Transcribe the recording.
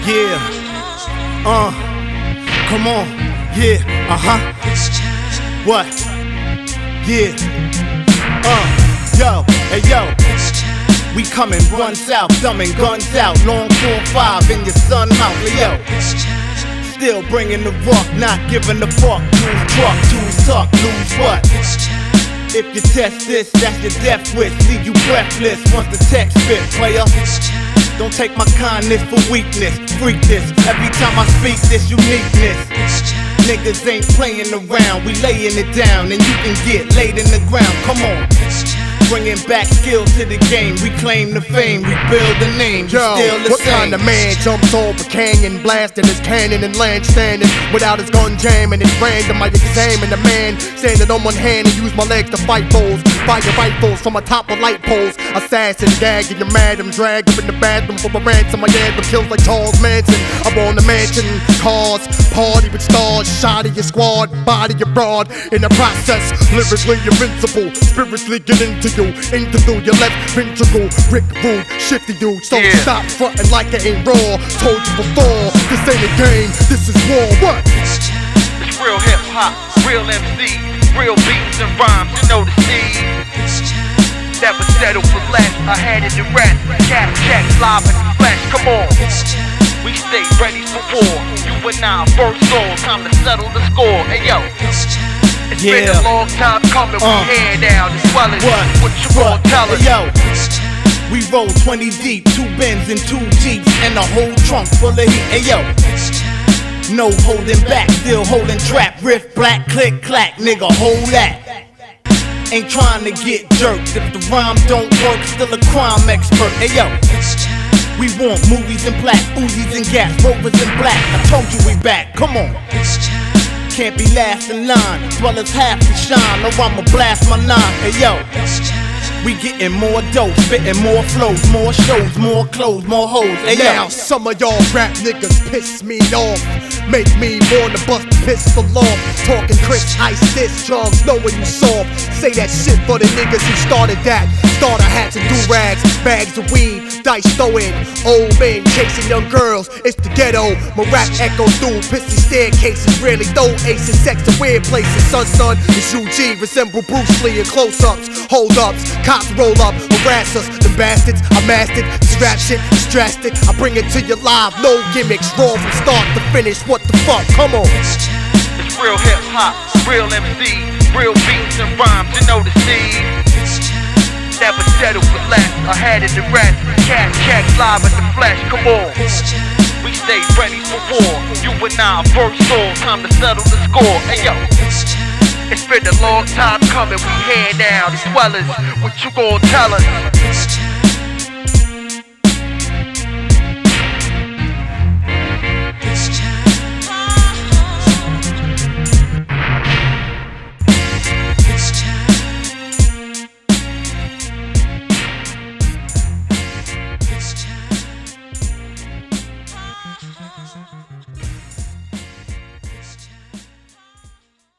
Yeah, come on, yeah, what, yeah, yo, hey yo, we coming, run south, dumbing guns out, long 4-5 in your son house, yo, still bringing the rock, not giving a fuck, lose truck, too talk, lose what? If you test this, that's your death wish, leave you breathless once the text spit, player. Don't take my kindness for weakness, freak this, every time I speak this uniqueness. Niggas ain't playing around, we laying it down, and you can get laid in the ground, come on. Bringing back skill to the game, reclaim the fame, rebuild the name, yo, still the what same. Kind of man jumps off a canyon, blasting his cannon and land standing without his gun jamming? It's random, I examine the man standing on one hand and use my legs to fight foes. Fire rifles from atop of light poles, assassin gagging your madam, drag up in the bathroom for a ransom. My anthem kills like Charles Manson. I'm on the mansion, cars, party with stars, shot of your squad, body abroad. In the process, lyrically invincible, spiritually get into you, into through your left ventricle. Rick Rude, shifty dude, so stop frontin' like it ain't raw. Told you before, this ain't a game, this is war. What? It's real hip hop, real MC, real beats and rhymes, you know the scene. Never settle for less, ahead of the rest. Cash checks, live in the flesh, come on. We stay ready for war. You and I, first soul, time to settle the score. Hey yo, it's been a long time coming, we here now. This well is what you gon' tell us. Hey, yo, we roll 20 deep, 2 Benz and 2 Jeeps, and a whole trunk full of heat. Hey yo, no holding back, still holding trap, riff, black, click, clack, nigga, hold that. Ain't trying to get jerked, if the rhyme don't work, still a crime expert. Hey yo, we want movies in black, Uzis and gas, Rovers in black. I told you we back, come on. Can't be last in line, as well as half the shine, or I'ma blast my 9. Hey yo, we getting more dope, spitting more flows, more shows, more clothes, more hoes. Hey now yo, some of y'all rap niggas piss me off, make me wanna bust the pistol off. Talking Chris Ice, this drugs, knowing you soft. Say that shit for the niggas who started that. Starter hats and do-rags, bags of weed, dice throwing, old men chasing young girls. It's the ghetto, my rap echoes through pissy staircases. Rarely throw aces, sex to weird places. Son, it's UG, resemble Bruce Lee in close-ups, hold-ups. Cops roll up, harass us, the bastards. I mastered this rap shit, it's drastic. I bring it to you live, no gimmicks, raw from start to finish. What the fuck? Come on. It's real hip hop, real MC, real beats and rhymes, you know the scene. Never settle for less, ahead of the rest. Cash checks, live in the flesh, come on. We stay ready for war. You and I, first soul, time to settle the score. Hey yo, it's been a long time coming, we here now. These dwellers, what you gon' tell us?